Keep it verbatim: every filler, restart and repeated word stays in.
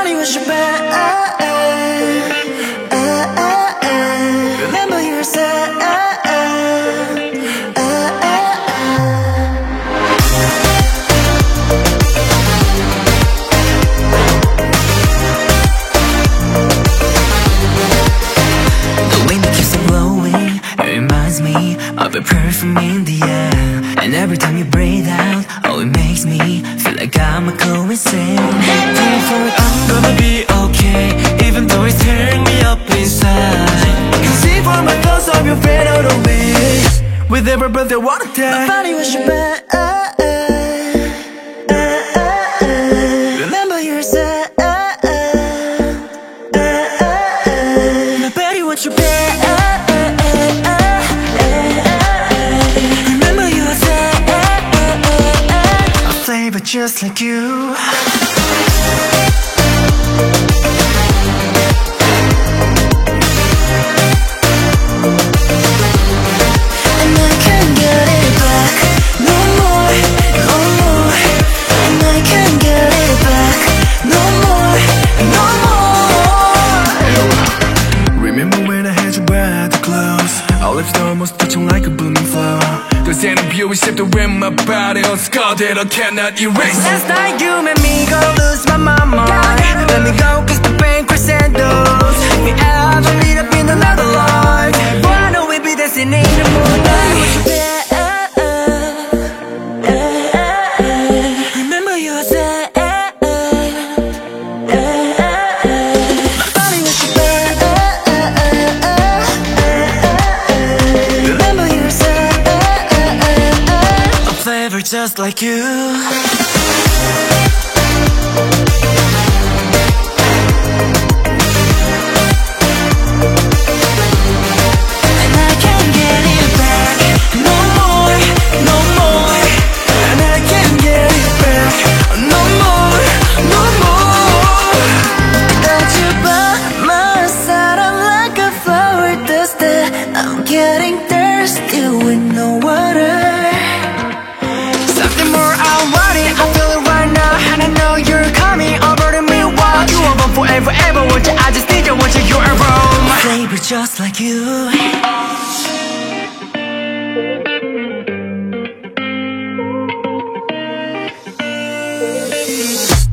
body was your bed. Remember you said the wind that keeps on blowing, it reminds me of a perfume in the air. And every time you breathe out, oh, it makes me feel like I'm a go insane. Therefore I'm gonna be okay, even though it's tearing me up inside. Can see from my thoughts of you fade out of me. With every breath I wanna die. My body was your bed. Remember you said my body was your bed. But just like you, and I can't get it back no more, no more. And I can't get it back no more, no more. Remember when I had you by the close, our lips almost touching like a blooming flower. Cause in a beauty shifted with my body unscarred that I cannot erase. Last night you made me go lose my mind. Let me go cause the pain crescendos. If we ever meet up in another life, boy I know we'll be dancing in the moonlight. Remember you said my body was your bed. Remember you said flavor just like you. And I can't get it back no more, no more. And I can't get it back no more, no more. Without you by my side, I'm like a flower dusted. I'm getting thirsty with no water. Something more, I want it, I feel it right now. And I know you're coming over to me. While you are forever, ever want you, I just need you, want you, you're around. Flavor just like you.